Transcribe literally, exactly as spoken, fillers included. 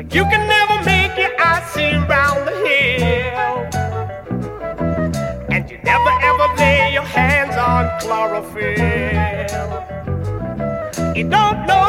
You can never make your eyes see round the hill. And you never ever lay your hands on chlorophyll. You don't know